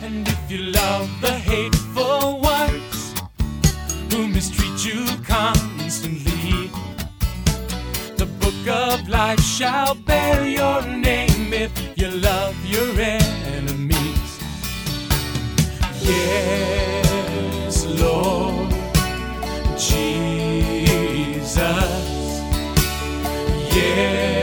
And if you love the hateful ones who mistreat you constantly, the book of life shall bear your name if you love your enemies. Yes, Lord Jesus. Yes.